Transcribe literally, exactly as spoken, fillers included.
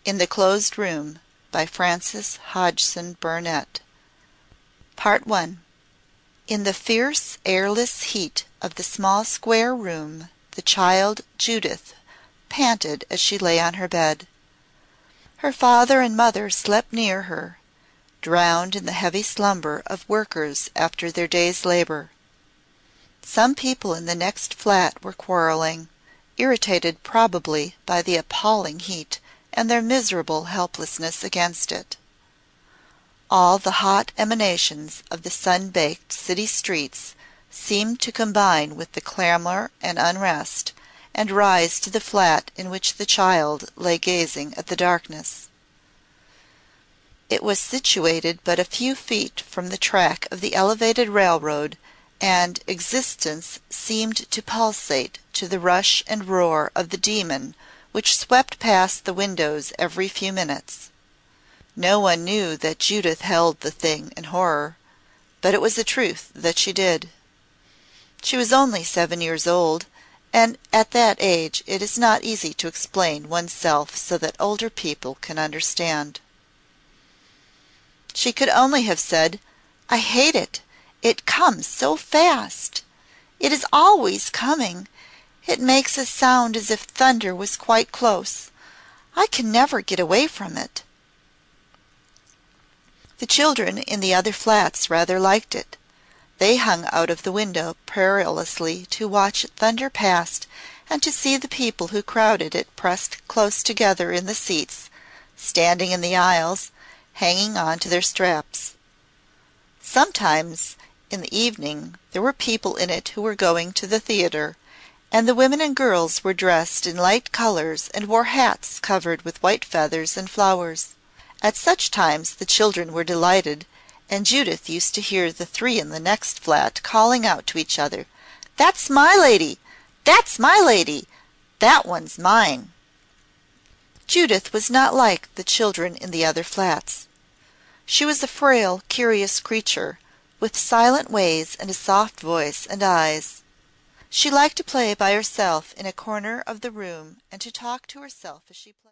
In the Closed Room by Frances Hodgson Burnett Part One. In the fierce airless heat of the small square room the child Judith panted as she lay on her bed. Her father and mother slept near her, drowned in the heavy slumber of workers after their day's labour. Some people in the next flat were quarrelling, irritated probably by the appalling heat and their miserable helplessness against it. All the hot emanations of the sun-baked city streets seemed to combine with the clamour and unrest, and rise to the flat in which the child lay gazing at the darkness. It was situated but a few feet from the track of the elevated railroad, and existence seemed to pulsate to the rush and roar of the demon which swept past the windows every few minutes. No one knew that Judith held the thing in horror, but it was a truth that she did. She was only seven years old, and at that age it is not easy to explain oneself so that older people can understand. She could only have said, "I hate it. It comes so fast. It is always coming. It makes a sound as if thunder was quite close. I can never get away from it." The children in the other flats rather liked it. They hung out of the window perilously to watch it thunder past and to see the people who crowded it pressed close together in the seats, standing in the aisles, hanging on to their straps. Sometimes in the evening there were people in it who were going to the theatre, and the women and girls were dressed in light colours and wore hats covered with white feathers and flowers. At such times the children were delighted, and Judith used to hear the three in the next flat calling out to each other, "That's my lady! That's my lady! That one's mine!" Judith was not like the children in the other flats. She was a frail, curious creature, with silent ways and a soft voice and eyes. She liked to play by herself in a corner of the room and to talk to herself as she played.